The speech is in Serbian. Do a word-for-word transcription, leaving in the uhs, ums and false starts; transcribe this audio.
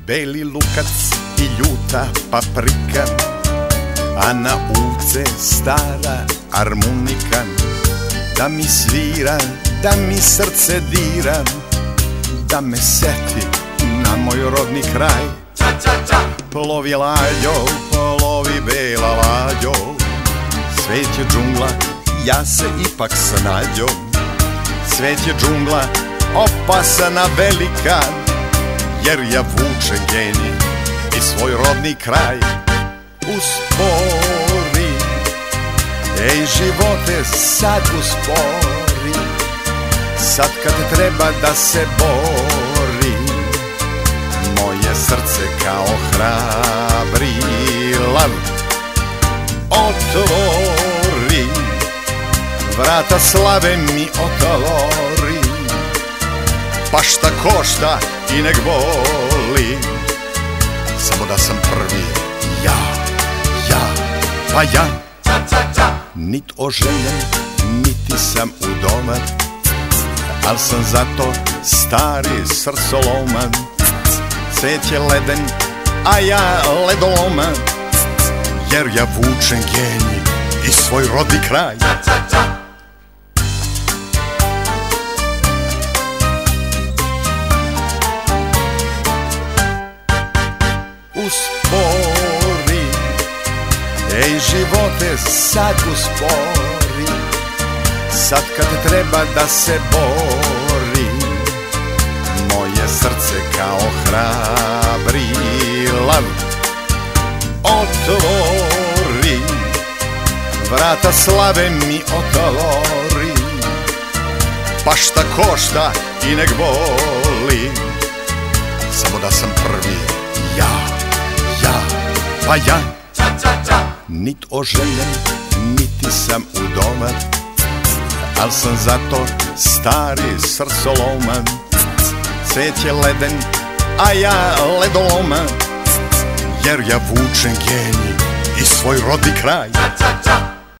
beli lukac i ljuta paprika, a na ulice stara armonika, da mi svira, da mi srce dira, da me seti na moj rodni kraj. Plovi lađo, plovi bela lađo, svet je džungla, ja se ipak snađo. Svet je džungla, opasana velika, jer ja vučem genij i svoj rodni kraj. Uspori, ej živote sad uspori, sad kad treba da se bori, moje srce kao hrabri lav otvori, vrata slave mi otvori, pa šta košta i nek boli, samo da sam prvi ja, ja, pa ja. Nit oženjen, niti sam udoman, al sam zato stari srcoloman. Svet je leden, a ja ledoloman, jer ja vučem genij i svoj rodni kraj. Uspori, ej živote sad uspori, sad kad treba da se bori, moje srce kao hrabri lav otvori, vrata slave mi otvori, pa šta košta i nek boli, samo da sam prvi ja, ja, pa ja. Nit oženjen, niti sam udoman, al sam zato stari srcoloman. Svet je leden, a ja ledoloman, jer ja vučem genij i svoj rodni kraj.